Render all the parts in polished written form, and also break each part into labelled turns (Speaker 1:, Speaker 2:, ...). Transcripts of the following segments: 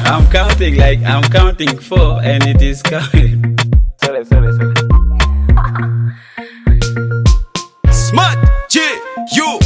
Speaker 1: I'm counting like I'm counting four, and it is coming. Sorry.
Speaker 2: Smart G-U-Y.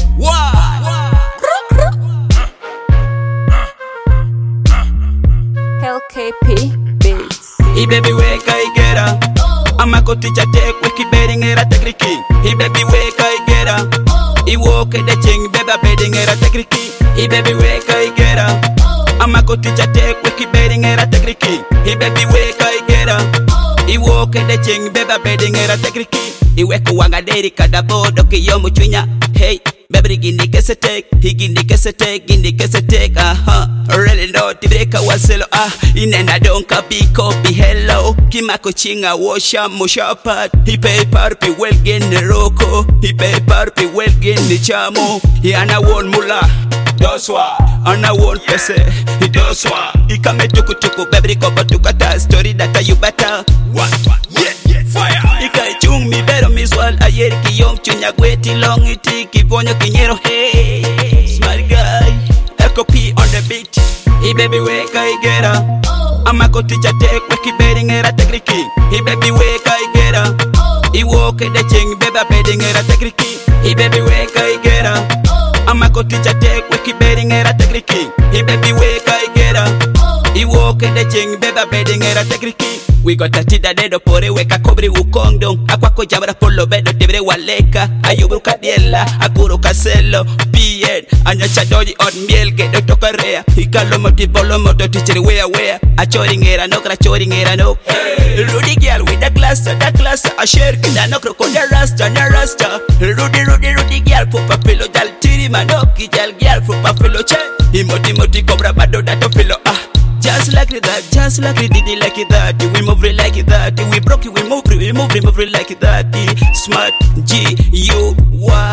Speaker 3: LKP Beats.
Speaker 2: Hey baby, wake I get up. I'm a go teacher take wiki bedding era tekriki. Hey baby, wake I get up. He walk at the ching, baby bedding era tekriki. Hey baby, wake I get up. I'm a go teacher take wiki bedding era tekriki. Hey baby, wake I get up. He walk at the ching, baby bedding era tekriki. He wake wanga deri kada bodo ki yo muchunya. Hey baby, gindi kese take, he gindi kese take, already know the break waselo inenda donka be hello kimako chinga washa mushapat he pay parpi well gen roko he pay parpi well gen chamo he ana won mula doswa ana won pese he doswa he kame tuku baby ko batukata story that you better what yeah fire he kai chung mi bero miswal ayer ki yom chunya gweti long iti kiponyo kinyero hey smart guy LKP on the beat. Hey baby, wake I get up. I'm a go teacher take wiki bedding era tekriki. Hey baby, wake I get up. He walk at the ching, baby bedding era tekriki. Hey baby, wake I get up. I'm a go teacher take wiki bedding era tekriki. Hey baby, wake I get up. He walk at the ching, baby bedding era tekriki. We got a tida dedo pore weka kobri ukongdong akwako jabra polo bedo tibre waleka ayubruka diela akuru kaselo pied anya chadoji od miel ke do tokarea ikalo moti bolo moto tichiri wea achori ngera no Rudy girl with the class a share kida no krokonda rasta Rudy girl pupa pilo jal tiri manoki jal girl pupa pilo che imoti cobra bado dato filo Just like that, did it like that. We move it like that. We broke it, we move it like that. Smart G-U-Y.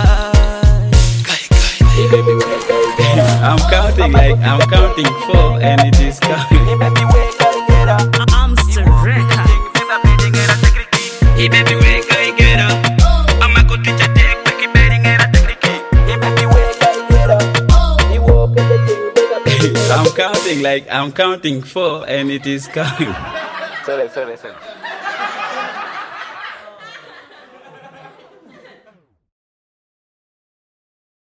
Speaker 1: Hey baby, I'm counting like I'm counting four, and it is coming.
Speaker 2: Hey baby, wake I get up.
Speaker 3: I'm Sereka.
Speaker 2: Hey baby, wake I get up. I'm a good teacher, take wiki bedding era tekriki. Hey baby, wake I get up. He walk at the thing.
Speaker 1: I'm counting like I'm counting four, and it is coming.
Speaker 2: Sorry.